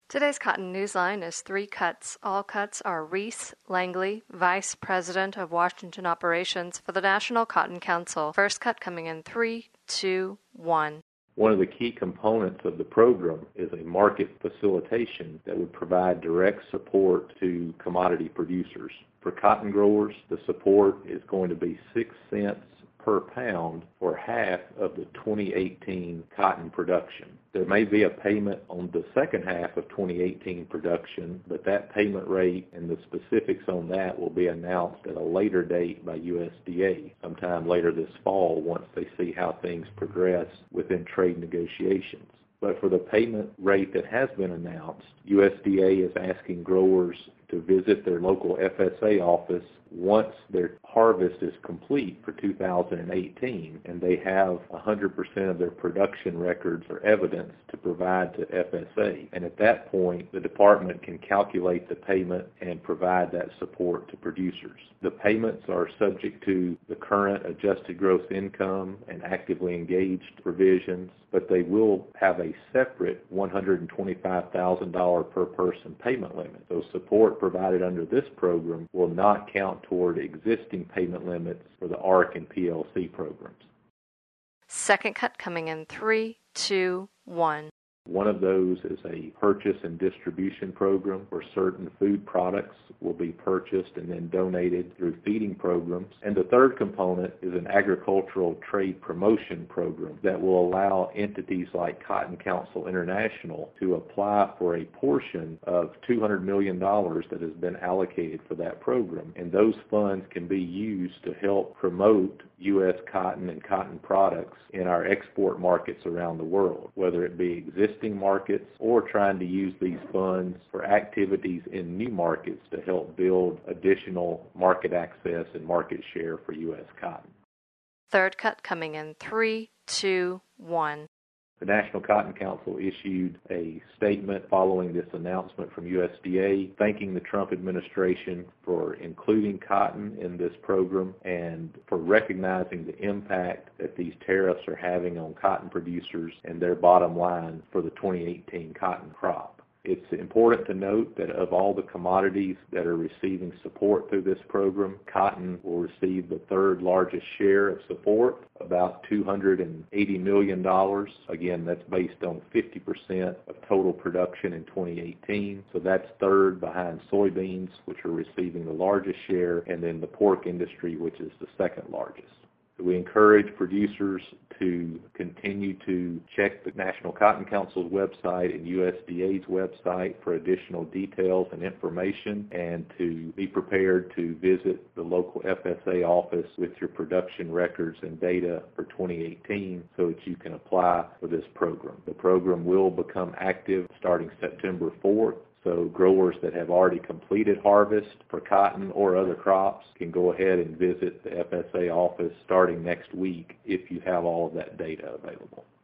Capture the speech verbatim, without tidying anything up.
Today's Cotton Newsline is three cuts. All cuts are Reese Langley, Vice President of Washington Operations for the National Cotton Council. First cut coming in three, two, one. One of the key components of the program is a market facilitation that would provide direct support to commodity producers. For cotton growers, the support is going to be six cents per pound for half of the twenty eighteen cotton production. There may be a payment on the second half of twenty eighteen production, but that payment rate and the specifics on that will be announced at a later date by U S D A, sometime later this fall once they see how things progress within trade negotiations. But for the payment rate that has been announced, U S D A is asking growers to visit their local F S A office once their harvest is complete for two thousand eighteen and they have one hundred percent of their production records or evidence to provide to F S A. And at that point, the department can calculate the payment and provide that support to producers. The payments are subject to the current adjusted gross income and actively engaged provisions, but they will have a separate one hundred twenty-five thousand dollars per person payment limit. So support provided under this program will not count toward existing payment limits for the A R C and P L C programs. Second cut coming in three, two, one. One of those is a purchase and distribution program where certain food products will be purchased and then donated through feeding programs. And the third component is an agricultural trade promotion program that will allow entities like Cotton Council International to apply for a portion of two hundred million dollars that has been allocated for that program. And those funds can be used to help promote U S cotton and cotton products in our export markets around the world, whether it be existing markets or trying to use these funds for activities in new markets to help build additional market access and market share for U S cotton. Third cut coming in three, two, one. The National Cotton Council issued a statement following this announcement from U S D A, thanking the Trump administration for including cotton in this program and for recognizing the impact that these tariffs are having on cotton producers and their bottom line for the twenty eighteen cotton crop. It's important to note that of all the commodities that are receiving support through this program, cotton will receive the third largest share of support, about two hundred eighty million dollars. Again, that's based on fifty percent of total production in twenty eighteen. So that's third behind soybeans, which are receiving the largest share, and then the pork industry, which is the second largest. We encourage producers to continue to check the National Cotton Council's website and U S D A's website for additional details and information, and to be prepared to visit the local F S A office with your production records and data for twenty eighteen so that you can apply for this program. The program will become active starting September fourth. So growers that have already completed harvest for cotton or other crops can go ahead and visit the F S A office starting next week if you have all of that data available.